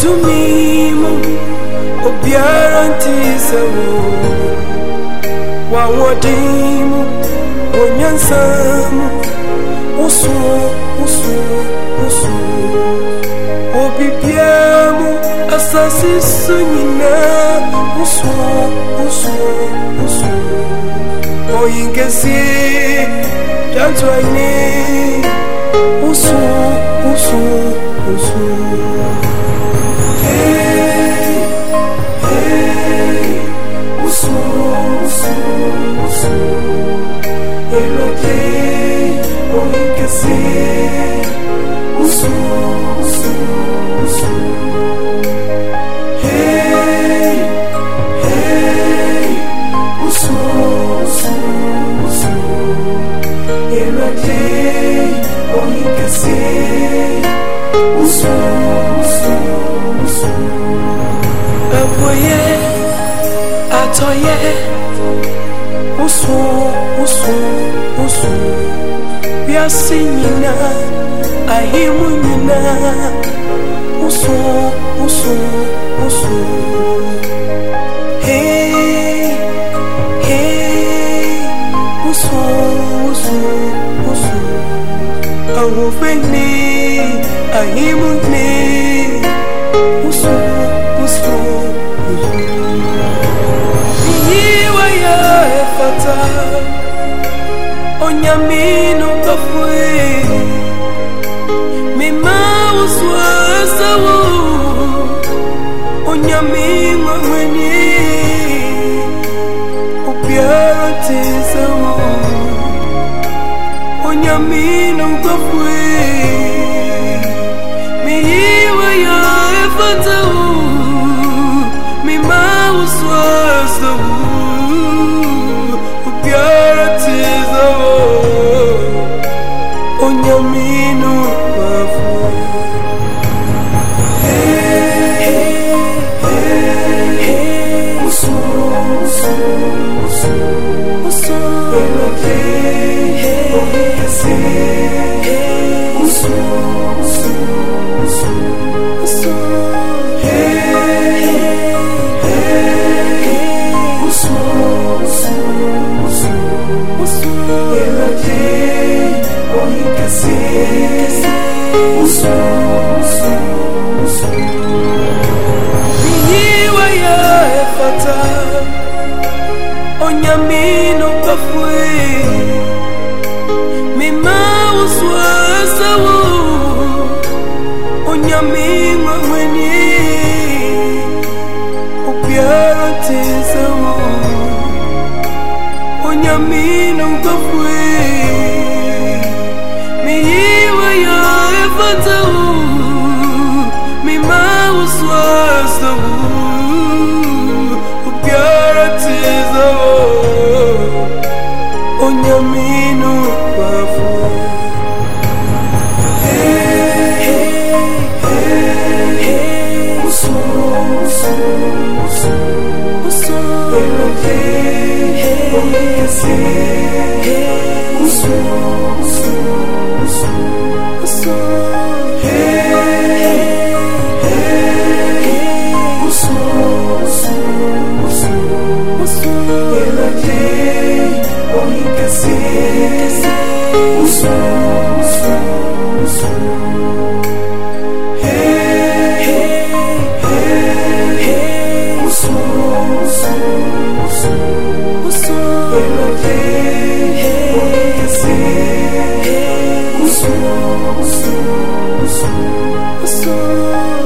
Tumimu obiarantisawo wawodimu onyansamu usu obibiamu asasi sunyina usu oyingesi jantwaini usu Biasinina ahimunina usu hey usu awofeni ahimune usu yiwa ya fata onyamino kafwe mima uswasawo onyamino mwenye ubiaratisawo onyamino kafwe miyiwa ya efatawo mima uswasawo onyamino wafu usu miyiwa ya efata onyamino kafwe mima uswasawo onyamino mwenye ubiaratisawo onyamino kafwe miyiwa ya efatawo mima uswasawo ubiaratisawo onyamino wafu usu